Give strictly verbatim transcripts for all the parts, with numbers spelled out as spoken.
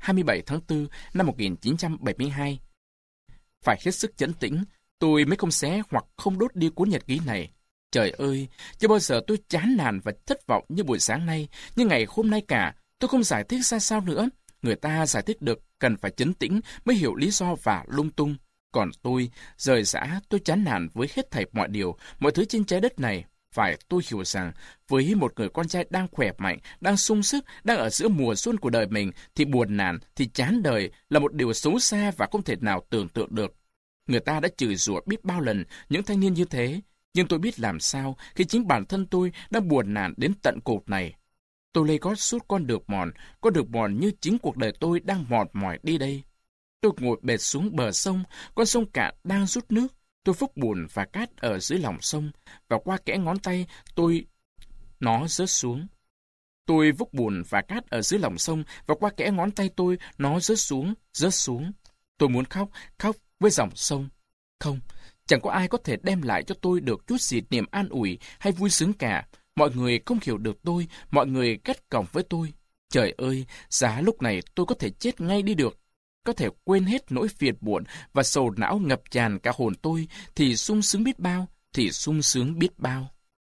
hai mươi bảy tháng tư năm một nghìn chín trăm bảy mươi hai. Phải hết sức trấn tĩnh, tôi mới không xé hoặc không đốt đi cuốn nhật ký này. Trời ơi, chưa bao giờ tôi chán nản và thất vọng như buổi sáng nay, như ngày hôm nay cả. Tôi không giải thích ra sao nữa. Người ta giải thích được cần phải trấn tĩnh mới hiểu lý do và lung tung. Còn tôi, rời rã, tôi chán nản với hết thảy mọi điều, mọi thứ trên trái đất này. Phải tôi hiểu rằng, với một người con trai đang khỏe mạnh, đang sung sức, đang ở giữa mùa xuân của đời mình, thì buồn nản, thì chán đời là một điều xấu xa và không thể nào tưởng tượng được. Người ta đã chửi rủa biết bao lần những thanh niên như thế, nhưng tôi biết làm sao khi chính bản thân tôi đang buồn nản đến tận cột này. Tôi lê gót suốt con đường mòn, con đường mòn như chính cuộc đời tôi đang mòn mỏi đi đây. Tôi ngồi bệt xuống bờ sông, con sông cạn đang rút nước. Tôi phúc bùn và cát ở dưới lòng sông, và qua kẽ ngón tay tôi nó rớt xuống. Tôi vúc bùn và cát ở dưới lòng sông, và qua kẽ ngón tay tôi nó rớt xuống, rớt xuống. Tôi muốn khóc, khóc với dòng sông. Không, chẳng có ai có thể đem lại cho tôi được chút gì niềm an ủi hay vui sướng cả. Mọi người không hiểu được tôi, mọi người ghét còng với tôi. Trời ơi, giá lúc này tôi có thể chết ngay đi được. Có thể quên hết nỗi phiền muộn và sầu não ngập tràn cả hồn tôi, thì sung sướng biết bao, thì sung sướng biết bao.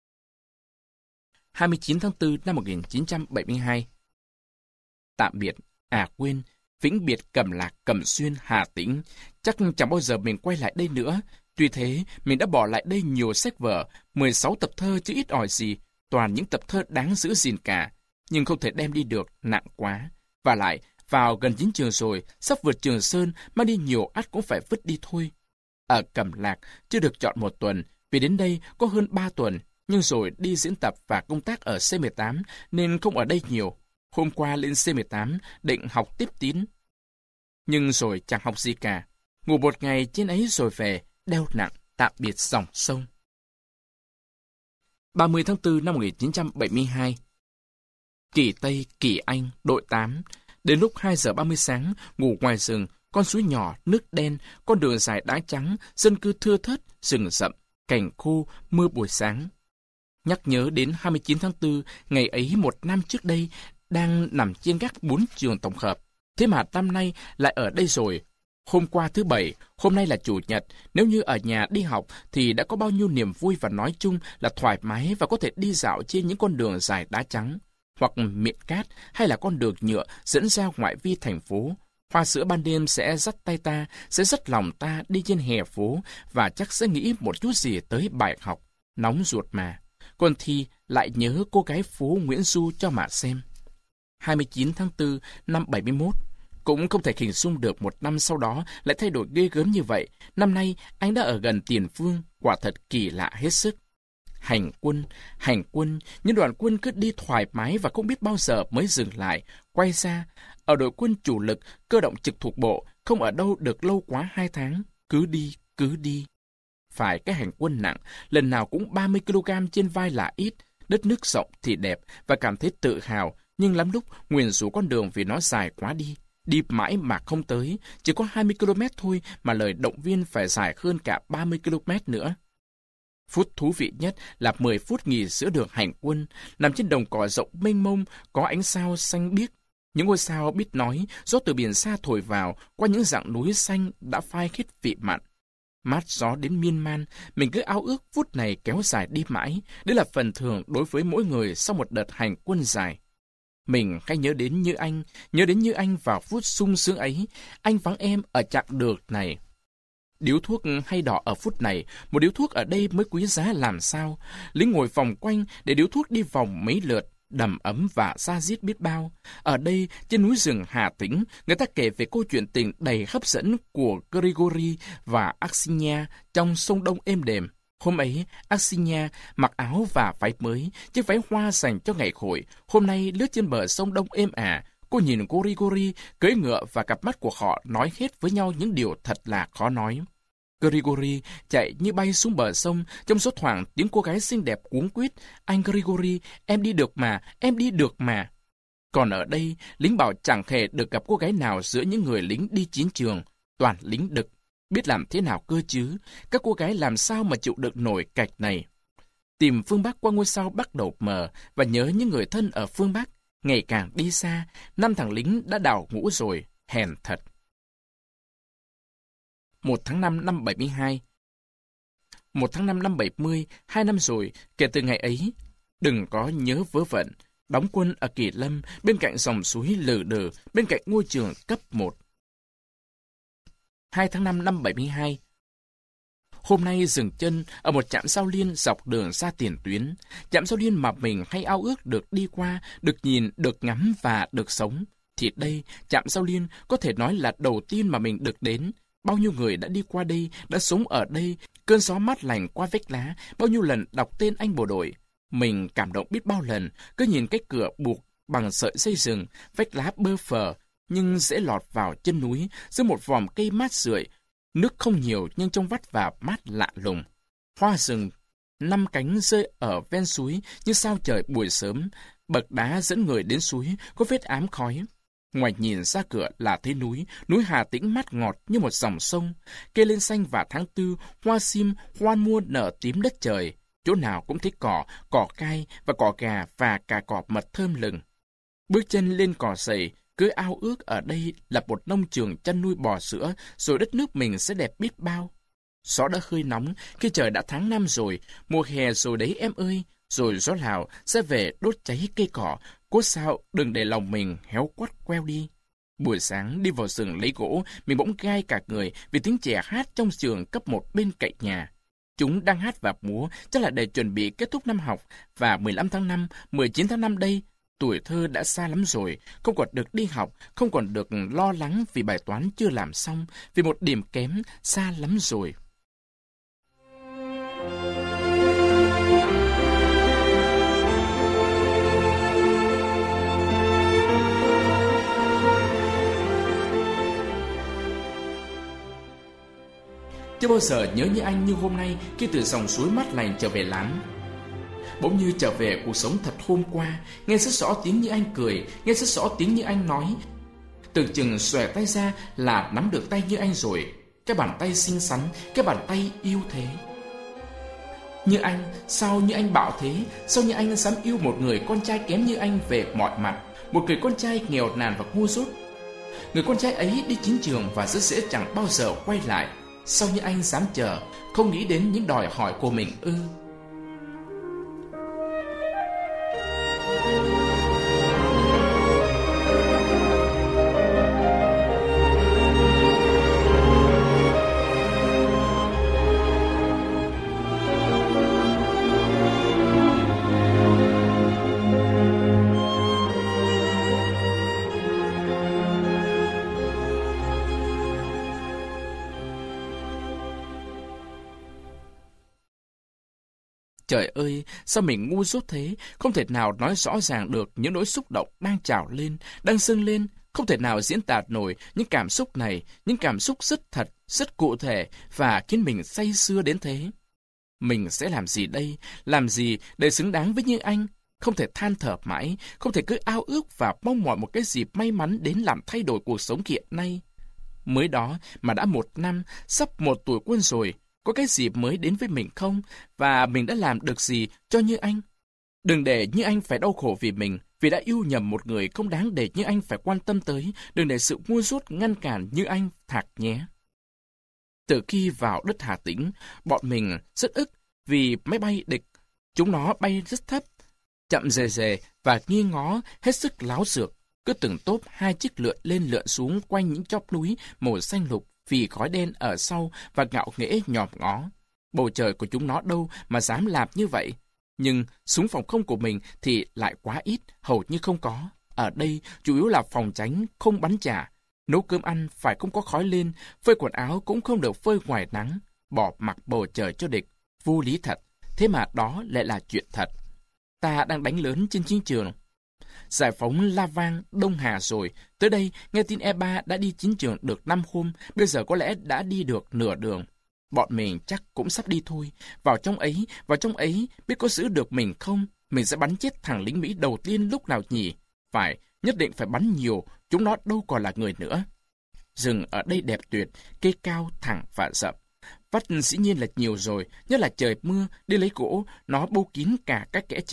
hai mươi chín tháng tư năm một nghìn chín trăm bảy mươi hai. Tạm biệt, à quên, vĩnh biệt Cẩm Lạc, Cẩm Xuyên, Hà Tĩnh. Chắc chẳng bao giờ mình quay lại đây nữa. Tuy thế, mình đã bỏ lại đây nhiều sách vở, mười sáu tập thơ chứ ít ỏi gì, toàn những tập thơ đáng giữ gìn cả. Nhưng không thể đem đi được, nặng quá. Và lại, vào gần chiến trường rồi, sắp vượt Trường Sơn, mang đi nhiều ắt cũng phải vứt đi thôi. Ở Cẩm Lạc, chưa được chọn một tuần, vì đến đây có hơn ba tuần, nhưng rồi đi diễn tập và công tác ở C mười tám, nên không ở đây nhiều. Hôm qua lên C mười tám, định học tiếp tín. Nhưng rồi chẳng học gì cả. Ngủ một ngày trên ấy rồi về, đeo nặng, tạm biệt dòng sông. ba mươi tháng tư năm một nghìn chín trăm bảy mươi hai. Kỳ Tây, Kỳ Anh, đội tám. Đến lúc hai giờ ba mươi sáng, ngủ ngoài rừng, con suối nhỏ, nước đen, con đường dài đá trắng, dân cư thưa thớt, rừng rậm, cảnh khô, mưa buổi sáng. Nhắc nhớ đến hai mươi chín tháng tư, ngày ấy một năm trước đây, đang nằm trên gác bốn trường tổng hợp. Thế mà năm nay lại ở đây rồi. Hôm qua thứ Bảy, hôm nay là Chủ nhật. Nếu như ở nhà đi học thì đã có bao nhiêu niềm vui và nói chung là thoải mái và có thể đi dạo trên những con đường dài đá trắng, hoặc miệng cát, hay là con đường nhựa dẫn ra ngoại vi thành phố. Hoa sữa ban đêm sẽ dắt tay ta, sẽ dắt lòng ta đi trên hè phố, và chắc sẽ nghĩ một chút gì tới bài học. Nóng ruột mà. Còn thì lại nhớ cô gái phố Nguyễn Du cho mà xem. hai mươi chín tháng tư năm bảy mươi mốt. Cũng không thể hình dung được một năm sau đó lại thay đổi ghê gớm như vậy. Năm nay, anh đã ở gần tiền phương, quả thật kỳ lạ hết sức. Hành quân, hành quân, những đoàn quân cứ đi thoải mái và không biết bao giờ mới dừng lại, quay ra. Ở đội quân chủ lực, cơ động trực thuộc bộ, không ở đâu được lâu quá hai tháng, cứ đi, cứ đi. Phải cái hành quân nặng, lần nào cũng ba mươi ki lô gam trên vai là ít, đất nước rộng thì đẹp và cảm thấy tự hào, nhưng lắm lúc nguyền rủa con đường vì nó dài quá đi. Đi mãi mà không tới, chỉ có hai mươi ki lô mét thôi mà lời động viên phải dài hơn cả ba mươi ki lô mét nữa. Phút thú vị nhất là mười phút nghỉ giữa đường hành quân, nằm trên đồng cỏ rộng mênh mông, có ánh sao xanh biếc. Những ngôi sao biết nói, gió từ biển xa thổi vào, qua những dặng núi xanh đã phai hết vị mặn. Mát gió đến miên man, mình cứ ao ước phút này kéo dài đi mãi. Đấy là phần thưởng đối với mỗi người sau một đợt hành quân dài. Mình hay nhớ đến như anh, nhớ đến như anh vào phút sung sướng ấy. Anh vắng em ở chặng đường này. Điếu thuốc hay đỏ ở phút này, một điếu thuốc ở đây mới quý giá làm sao. Lính ngồi vòng quanh để điếu thuốc đi vòng mấy lượt, đầm ấm và da diết biết bao. Ở đây, trên núi rừng Hà Tĩnh, người ta kể về câu chuyện tình đầy hấp dẫn của Grigori và Aksinya trong sông Đông êm đềm. Hôm ấy, Aksinya mặc áo và váy mới, chiếc váy hoa dành cho ngày hội. Hôm nay lướt trên bờ sông Đông êm ả. Cô nhìn Grigori cưỡi ngựa và cặp mắt của họ nói hết với nhau những điều thật là khó nói. Grigori chạy như bay xuống bờ sông, trong số thoảng tiếng cô gái xinh đẹp cuống quýt: "Anh Grigori, em đi được mà, em đi được mà." Còn ở đây, lính bảo chẳng hề được gặp cô gái nào giữa những người lính đi chiến trường, toàn lính đực. Biết làm thế nào cơ chứ? Các cô gái làm sao mà chịu được nổi cạch này? Tìm phương Bắc qua ngôi sao bắt đầu mờ và nhớ những người thân ở phương Bắc. Ngày càng đi xa, năm thằng lính đã đào ngũ rồi, hèn thật. Một tháng năm năm bảy mươi hai. Một tháng năm năm bảy mươi, hai năm rồi, kể từ ngày ấy. Đừng có nhớ vớ vẩn, đóng quân ở Kỳ Lâm, bên cạnh dòng suối lừ đừ, bên cạnh ngôi trường cấp một. Hai tháng năm năm bảy mươi hai. Hôm nay dừng chân ở một trạm giao liên dọc đường ra tiền tuyến. Trạm giao liên mà mình hay ao ước được đi qua, được nhìn, được ngắm và được sống. Thì đây, trạm giao liên có thể nói là đầu tiên mà mình được đến. Bao nhiêu người đã đi qua đây, đã sống ở đây, cơn gió mát lành qua vách lá, bao nhiêu lần đọc tên anh bộ đội. Mình cảm động biết bao lần, cứ nhìn cái cửa buộc bằng sợi dây rừng, vách lá bơ phờ, nhưng dễ lọt vào chân núi, giữa một vòm cây mát rượi. Nước không nhiều nhưng trong vắt và mát lạ lùng. Hoa rừng, năm cánh rơi ở ven suối như sao trời buổi sớm. Bậc đá dẫn người đến suối, có vết ám khói. Ngoài nhìn ra cửa là thấy núi, núi Hà Tĩnh mát ngọt như một dòng sông. Cây lên xanh và tháng tư, hoa sim, hoa mua nở tím đất trời. Chỗ nào cũng thấy cỏ, cỏ cay và cỏ gà và cả cỏ mật thơm lừng. Bước chân lên cỏ dày, cứ ao ước ở đây là một nông trường chăn nuôi bò sữa, rồi đất nước mình sẽ đẹp biết bao. Gió đã hơi nóng, khi trời đã tháng năm rồi, mùa hè rồi đấy em ơi, rồi gió Lào sẽ về đốt cháy cây cỏ, cốt sao đừng để lòng mình héo quắt queo đi. Buổi sáng đi vào rừng lấy gỗ, mình bỗng gai cả người vì tiếng trẻ hát trong trường cấp một bên cạnh nhà. Chúng đang hát và múa, chắc là để chuẩn bị kết thúc năm học, và mười lăm tháng năm, mười chín tháng năm đây, tuổi thơ đã xa lắm rồi, không còn được đi học, không còn được lo lắng vì bài toán chưa làm xong, vì một điểm kém, xa lắm rồi. Chưa bao giờ nhớ như anh như hôm nay khi từ dòng suối mát lành trở về lán. Bỗng như trở về cuộc sống thật hôm qua, nghe rất rõ tiếng như anh cười, nghe rất rõ tiếng như anh nói. Tưởng chừng xòe tay ra là nắm được tay như anh rồi. Cái bàn tay xinh xắn, cái bàn tay yêu thế. Như anh, sao như anh bạo thế? Sao như anh dám yêu một người con trai kém như anh về mọi mặt? Một người con trai nghèo nàn và ngu dốt. Người con trai ấy đi chiến trường và rất dễ chẳng bao giờ quay lại. Sao như anh dám chờ, không nghĩ đến những đòi hỏi của mình ư? Trời ơi, sao mình ngu dốt thế, không thể nào nói rõ ràng được những nỗi xúc động đang trào lên, đang dâng lên, không thể nào diễn tả nổi những cảm xúc này, những cảm xúc rất thật, rất cụ thể và khiến mình say sưa đến thế. Mình sẽ làm gì đây, làm gì để xứng đáng với như anh? Không thể than thở mãi, không thể cứ ao ước và mong mỏi một cái dịp may mắn đến làm thay đổi cuộc sống hiện nay. Mới đó mà đã một năm, sắp một tuổi quân rồi, có cái dịp mới đến với mình không? Và mình đã làm được gì cho Như Anh? Đừng để Như Anh phải đau khổ vì mình, vì đã yêu nhầm một người không đáng để Như Anh phải quan tâm tới. Đừng để sự ngu dốt ngăn cản Như Anh thạc nhé. Từ khi vào đất Hà Tĩnh, bọn mình rất ức vì máy bay địch. Chúng nó bay rất thấp, chậm rề rề và nghiêng ngó hết sức láo xược. Cứ từng tốp hai chiếc lượn lên lượn xuống quanh những chóp núi màu xanh lục, vì khói đen ở sau và ngạo nghễ nhòm ngó. Bầu trời của chúng nó đâu mà dám làm như vậy. Nhưng súng phòng không của mình thì lại quá ít, hầu như không có. Ở đây chủ yếu là phòng tránh, không bắn trả. Nấu cơm ăn phải không có khói lên, phơi quần áo cũng không được phơi ngoài nắng. Bỏ mặc bầu trời cho địch, vô lý thật. Thế mà đó lại là chuyện thật. Ta đang đánh lớn trên chiến trường. Giải phóng La Vang, Đông Hà rồi. Tới đây, nghe tin e ba đã đi chiến trường được năm hôm, bây giờ có lẽ đã đi được nửa đường. Bọn mình chắc cũng sắp đi thôi. Vào trong ấy, vào trong ấy, biết có giữ được mình không? Mình sẽ bắn chết thằng lính Mỹ đầu tiên lúc nào nhỉ? Phải, nhất định phải bắn nhiều, chúng nó đâu còn là người nữa. Rừng ở đây đẹp tuyệt, cây cao, thẳng và rậm. Vắt dĩ nhiên là nhiều rồi, nhất là trời mưa, đi lấy gỗ, nó bâu kín cả các kẽ chân.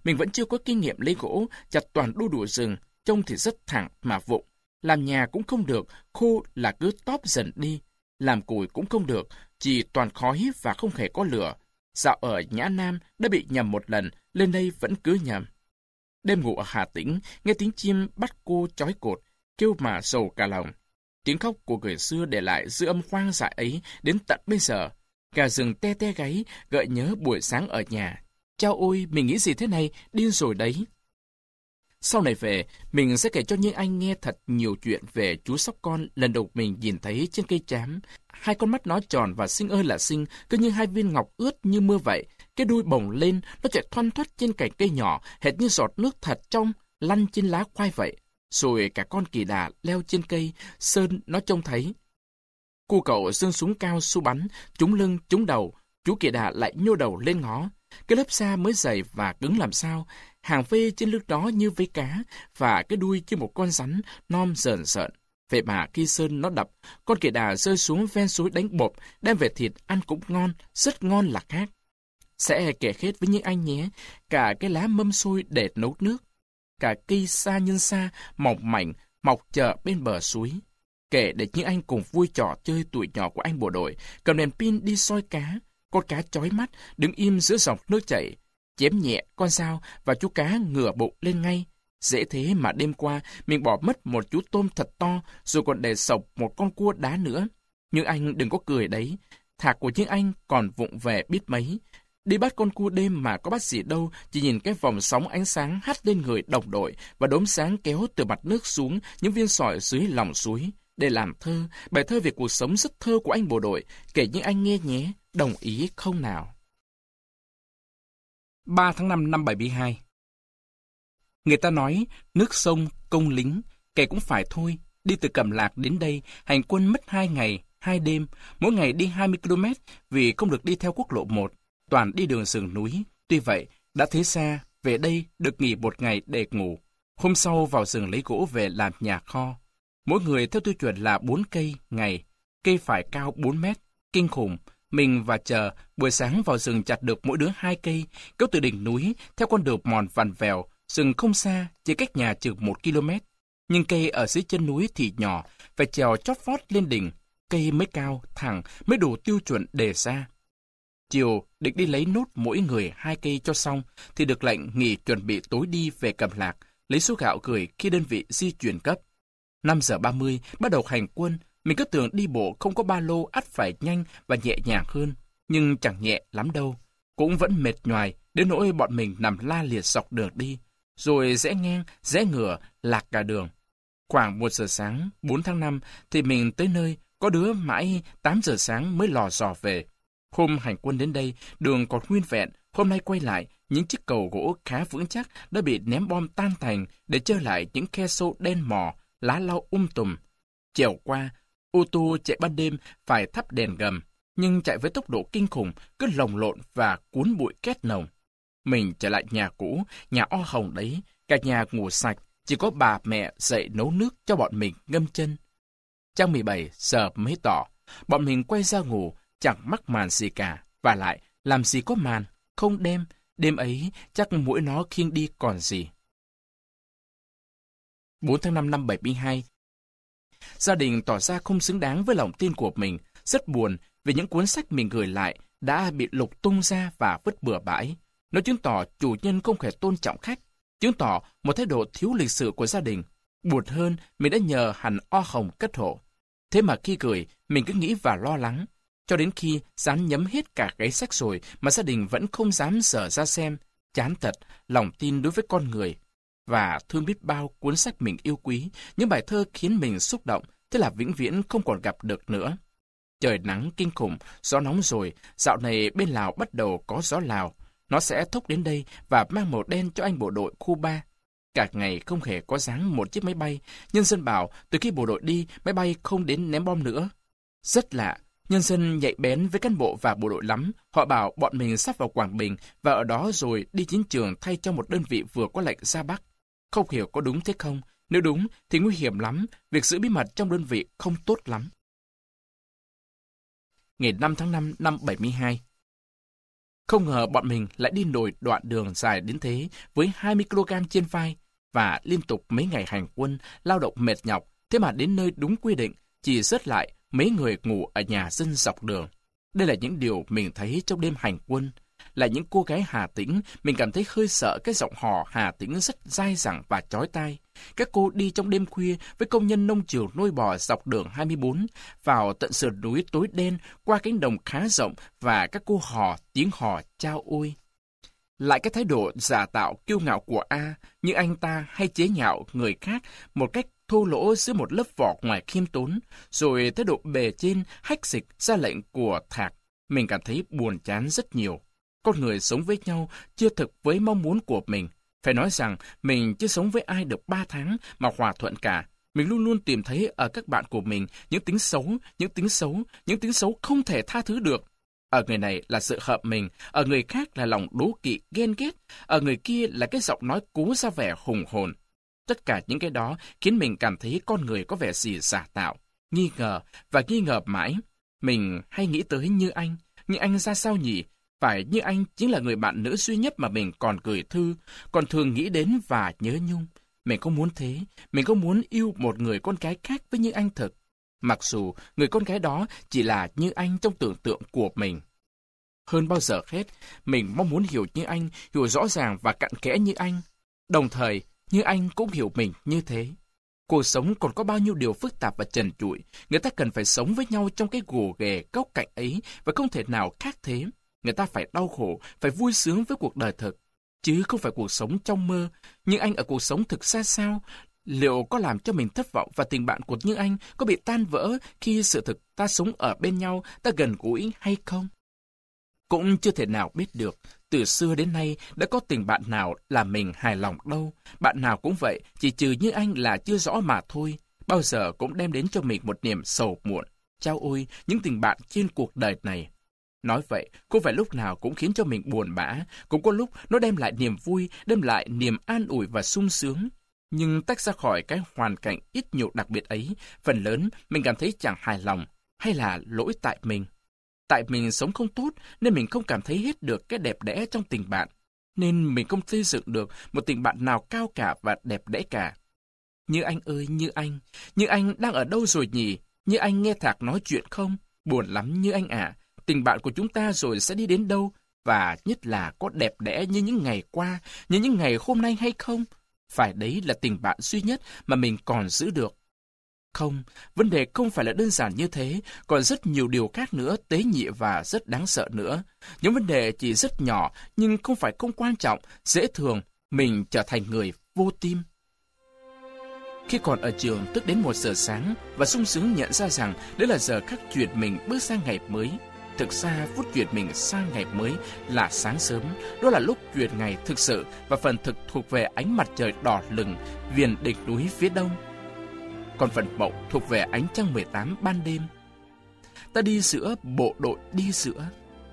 mình vẫn chưa có kinh nghiệm lấy gỗ, chặt toàn đu đủ rừng, trông thì rất thẳng mà vụng. Làm nhà cũng không được, khô là cứ tóp dần đi. Làm củi cũng không được, chỉ toàn khói và không hề có lửa. Dạo ở Nhã Nam đã bị nhầm một lần, lên đây vẫn cứ nhầm. Đêm ngủ ở Hà Tĩnh, nghe tiếng chim bắt cô chói cột, kêu mà sầu cả lòng. Tiếng khóc của người xưa để lại dư âm hoang dại ấy đến tận bây giờ. Gà rừng te te gáy, gợi nhớ buổi sáng ở nhà. Chao ôi, mình nghĩ gì thế này, điên rồi đấy. Sau này về, mình sẽ kể cho những anh nghe thật nhiều chuyện về chú sóc con lần đầu mình nhìn thấy trên cây trám. Hai con mắt nó tròn và xinh ơi là xinh, cứ như hai viên ngọc ướt như mưa vậy. Cái đuôi bồng lên, nó chạy thoăn thoắt trên cành cây nhỏ, hệt như giọt nước thật trong, lăn trên lá khoai vậy. Rồi cả con kỳ đà leo trên cây, Sơn nó trông thấy. Cu cậu giương súng cao su bắn, trúng lưng, trúng đầu, chú kỳ đà lại nhô đầu lên ngó. Cái lớp da mới dày và cứng làm sao, hàng vê trên lưng đó như vây cá, và cái đuôi như một con rắn non rờn rợn. Vậy mà khi Sơn nó đập, con kỳ đà rơi xuống ven suối đánh bộp, đem về thịt ăn cũng ngon, rất ngon là khác. Sẽ kể hết với những anh nhé, cả cái lá mâm xôi để nấu nước, cả cây sa nhân sa mỏng mảnh mọc chờ bên bờ suối. Kể để những anh cùng vui trò chơi tuổi nhỏ của anh bộ đội, cầm đèn pin đi soi cá, con cá chói mắt đứng im giữa dòng nước chảy, chém nhẹ con dao và chú cá ngửa bụng lên ngay. Dễ thế mà đêm qua mình bỏ mất một chú tôm thật to, rồi còn để sộc một con cua đá nữa. Nhưng anh đừng có cười đấy, thạc của những anh còn vụng về biết mấy. Đi bắt con cua đêm mà có bắt gì đâu, chỉ nhìn cái vòng sóng ánh sáng hắt lên người đồng đội và đốm sáng kéo từ mặt nước xuống những viên sỏi dưới lòng suối. Để làm thơ, bài thơ về cuộc sống rất thơ của anh bộ đội, kể những anh nghe nhé, đồng ý không nào? ba tháng năm năm bảy mươi hai. Người ta nói, nước sông, công lính, kẻ cũng phải thôi. Đi từ Cẩm Lạc đến đây, hành quân mất hai ngày, hai đêm, mỗi ngày đi hai mươi ki lô mét vì không được đi theo quốc lộ một, toàn đi đường rừng núi. Tuy vậy, đã thế xa, về đây được nghỉ một ngày để ngủ. Hôm sau vào rừng lấy gỗ về làm nhà kho. Mỗi người theo tiêu chuẩn là bốn cây ngày, cây phải cao bốn mét, kinh khủng. Mình và Chờ buổi sáng vào rừng chặt được mỗi đứa hai cây, kéo từ đỉnh núi theo con đường mòn vằn vèo, rừng không xa, chỉ cách nhà chừng một ki lô mét. Nhưng cây ở dưới chân núi thì nhỏ, phải trèo chót vót lên đỉnh, cây mới cao, thẳng, mới đủ tiêu chuẩn đề ra. Chiều, định đi lấy nốt mỗi người hai cây cho xong, thì được lệnh nghỉ chuẩn bị tối đi về Cẩm Lạc, lấy số gạo gửi khi đơn vị di chuyển cấp. năm giờ ba mươi, bắt đầu hành quân, mình cứ tưởng đi bộ không có ba lô ắt phải nhanh và nhẹ nhàng hơn, nhưng chẳng nhẹ lắm đâu. Cũng vẫn mệt nhoài, đến nỗi bọn mình nằm la liệt dọc đường đi, rồi rẽ ngang, rẽ ngửa, lạc cả đường. Khoảng một giờ sáng, bốn tháng năm, thì mình tới nơi, có đứa mãi tám giờ sáng mới lò dò về. Hôm hành quân đến đây, đường còn nguyên vẹn, hôm nay quay lại, những chiếc cầu gỗ khá vững chắc đã bị ném bom tan thành để trơ lại những khe sâu đen mò, lá lau um tùm. Trèo qua, ô tô chạy ban đêm phải thắp đèn gầm, nhưng chạy với tốc độ kinh khủng, cứ lồng lộn và cuốn bụi két nồng. Mình trở lại nhà cũ, nhà o hồng đấy, cả nhà ngủ sạch, chỉ có bà mẹ dậy nấu nước cho bọn mình ngâm chân. Trăng mười bảy giờ mới tỏ, bọn mình quay ra ngủ, chẳng mắc màn gì cả, và lại làm gì có màn, không đêm, đêm ấy chắc mũi nó khiêng đi còn gì. bốn tháng năm năm bảy mươi hai. Gia đình tỏ ra không xứng đáng với lòng tin của mình, rất buồn vì những cuốn sách mình gửi lại đã bị lục tung ra và vứt bừa bãi. Nó chứng tỏ chủ nhân không hề tôn trọng khách, chứng tỏ một thái độ thiếu lịch sự của gia đình. Buồn hơn, mình đã nhờ hành o hồng cất hộ. Thế mà khi gửi, mình cứ nghĩ và lo lắng. Cho đến khi dán nhấm hết cả gáy sách rồi mà gia đình vẫn không dám dở ra xem. Chán thật, lòng tin đối với con người. Và thương biết bao cuốn sách mình yêu quý, những bài thơ khiến mình xúc động, thế là vĩnh viễn không còn gặp được nữa. Trời nắng kinh khủng, gió nóng rồi, dạo này bên Lào bắt đầu có gió Lào. Nó sẽ thốc đến đây và mang màu đen cho anh bộ đội khu ba. Cả ngày không hề có dáng một chiếc máy bay, nhân dân bảo từ khi bộ đội đi, máy bay không đến ném bom nữa. Rất lạ, nhân dân nhạy bén với cán bộ và bộ đội lắm. Họ bảo bọn mình sắp vào Quảng Bình và ở đó rồi đi chiến trường thay cho một đơn vị vừa có lệnh ra Bắc. Không hiểu có đúng thế không? Nếu đúng thì nguy hiểm lắm, việc giữ bí mật trong đơn vị không tốt lắm. Ngày năm tháng năm năm bảy mươi hai. Không ngờ bọn mình lại đi nổi đoạn đường dài đến thế với hai mươi ki lô gam trên vai và liên tục mấy ngày hành quân, lao động mệt nhọc, thế mà đến nơi đúng quy định, chỉ rớt lại mấy người ngủ ở nhà dân dọc đường. Đây là những điều mình thấy trong đêm hành quân. Là những cô gái Hà Tĩnh, mình cảm thấy hơi sợ cái giọng hò Hà Tĩnh rất dai dẳng và chói tai. Các cô đi trong đêm khuya với công nhân nông trường nuôi bò dọc đường hai mươi bốn, vào tận sườn núi tối đen, qua cánh đồng khá rộng và các cô hò tiếng hò chao ôi. Lại cái thái độ giả tạo kiêu ngạo của A, như anh ta hay chế nhạo người khác một cách thô lỗ dưới một lớp vỏ ngoài khiêm tốn, rồi thái độ bề trên hách dịch ra lệnh của Thạc, mình cảm thấy buồn chán rất nhiều. Con người sống với nhau chưa thực với mong muốn của mình. Phải nói rằng mình chưa sống với ai được ba tháng mà hòa thuận cả. Mình luôn luôn tìm thấy ở các bạn của mình những tính xấu, những tính xấu, những tính xấu không thể tha thứ được. Ở người này là sự hợp mình, ở người khác là lòng đố kỵ, ghen ghét, ở người kia là cái giọng nói cố ra vẻ hùng hồn. Tất cả những cái đó khiến mình cảm thấy con người có vẻ gì giả tạo, nghi ngờ và nghi ngờ mãi. Mình hay nghĩ tới Như Anh, Như Anh ra sao nhỉ? Phải Như Anh chính là người bạn nữ duy nhất mà mình còn gửi thư, còn thường nghĩ đến và nhớ nhung. Mình không muốn thế, mình không muốn yêu một người con gái khác với Như Anh thực. Mặc dù người con gái đó chỉ là Như Anh trong tưởng tượng của mình. Hơn bao giờ hết, mình mong muốn hiểu Như Anh, hiểu rõ ràng và cặn kẽ như anh. Đồng thời, Như Anh cũng hiểu mình như thế. Cuộc sống còn có bao nhiêu điều phức tạp và trần trụi, người ta cần phải sống với nhau trong cái gồ ghề góc cạnh ấy và không thể nào khác thế. Người ta phải đau khổ, phải vui sướng với cuộc đời thực, chứ không phải cuộc sống trong mơ. Như Anh ở cuộc sống thực ra sao? Liệu có làm cho mình thất vọng và tình bạn của Như Anh có bị tan vỡ khi sự thực ta sống ở bên nhau, ta gần gũi hay không? Cũng chưa thể nào biết được. Từ xưa đến nay đã có tình bạn nào làm mình hài lòng đâu. Bạn nào cũng vậy, chỉ trừ Như Anh là chưa rõ mà thôi. Bao giờ cũng đem đến cho mình một niềm sầu muộn. Chao ôi, những tình bạn trên cuộc đời này. Nói vậy, không phải lúc nào cũng khiến cho mình buồn bã, cũng có lúc nó đem lại niềm vui, đem lại niềm an ủi và sung sướng. Nhưng tách ra khỏi cái hoàn cảnh ít nhiều đặc biệt ấy, phần lớn mình cảm thấy chẳng hài lòng, hay là lỗi tại mình. Tại mình sống không tốt nên mình không cảm thấy hết được cái đẹp đẽ trong tình bạn. Nên mình không xây dựng được một tình bạn nào cao cả và đẹp đẽ cả. Như Anh ơi, Như Anh, Như Anh đang ở đâu rồi nhỉ? Như Anh nghe Thạc nói chuyện không? Buồn lắm Như Anh ạ. Tình bạn của chúng ta rồi sẽ đi đến đâu? Và nhất là có đẹp đẽ như những ngày qua, như những ngày hôm nay hay không? Phải đấy là tình bạn duy nhất mà mình còn giữ được. Không, vấn đề không phải là đơn giản như thế, còn rất nhiều điều khác nữa, tế nhị và rất đáng sợ nữa. Những vấn đề chỉ rất nhỏ, nhưng không phải không quan trọng, dễ thường, mình trở thành người vô tim. Khi còn ở trường, tức đến một giờ sáng, và sung sướng nhận ra rằng đấy là giờ khắc chuyển mình bước sang ngày mới. Thực ra, phút chuyển mình sang ngày mới là sáng sớm, đó là lúc chuyển ngày thực sự và phần thực thuộc về ánh mặt trời đỏ lừng, viền đỉnh núi phía đông. Còn phần mộng thuộc về ánh trăng mười tám ban đêm. Ta đi giữa bộ đội đi giữa.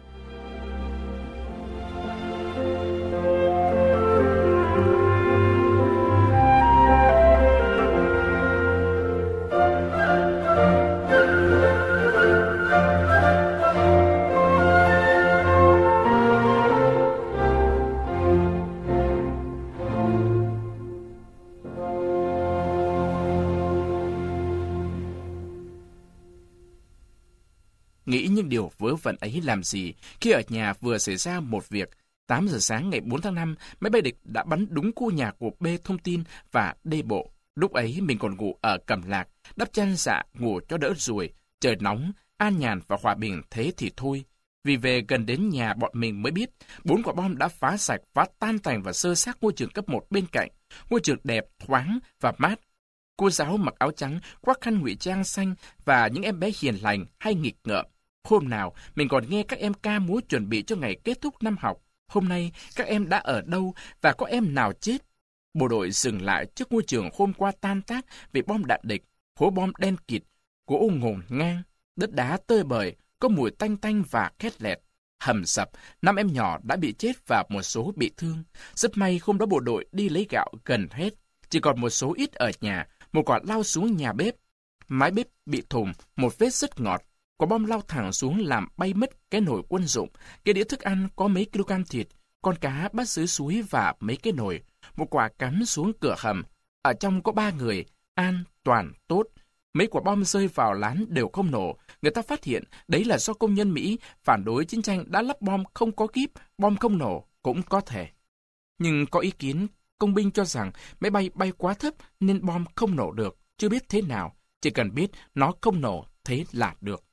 Nghĩ những điều vớ vẩn ấy làm gì khi ở nhà vừa xảy ra một việc. tám giờ sáng ngày bốn tháng năm, máy bay địch đã bắn đúng khu nhà của B thông tin và D bộ. Lúc ấy mình còn ngủ ở Cẩm Lạc, đắp chăn dạ ngủ cho đỡ ruồi. Trời nóng, an nhàn và hòa bình thế thì thôi. Vì về gần đến nhà bọn mình mới biết, bốn quả bom đã phá sạch, phá tan tành và sơ xác ngôi trường cấp một bên cạnh. Ngôi trường đẹp, thoáng và mát. Cô giáo mặc áo trắng, khoác khăn ngụy trang xanh và những em bé hiền lành hay nghịch ngợm. Hôm nào, mình còn nghe các em ca múa chuẩn bị cho ngày kết thúc năm học. Hôm nay, các em đã ở đâu và có em nào chết? Bộ đội dừng lại trước ngôi trường hôm qua tan tác vì bom đạn địch, hố bom đen kịt, gỗ ngổn ngang, đất đá tơi bời, có mùi tanh tanh và khét lẹt. Hầm sập, năm em nhỏ đã bị chết và một số bị thương. Rất may hôm đó bộ đội đi lấy gạo gần hết, chỉ còn một số ít ở nhà, một quả lao xuống nhà bếp. Mái bếp bị thủng, một vết rất ngọt. Quả bom lao thẳng xuống làm bay mất cái nồi quân dụng, cái đĩa thức ăn có mấy kg thịt, con cá bắt dưới suối và mấy cái nồi. Một quả cắm xuống cửa hầm. Ở trong có ba người, an, toàn, tốt. Mấy quả bom rơi vào lán đều không nổ. Người ta phát hiện đấy là do công nhân Mỹ phản đối chiến tranh đã lắp bom không có kíp, bom không nổ cũng có thể. Nhưng có ý kiến công binh cho rằng máy bay bay quá thấp nên bom không nổ được, chưa biết thế nào. Chỉ cần biết nó không nổ, thế là được.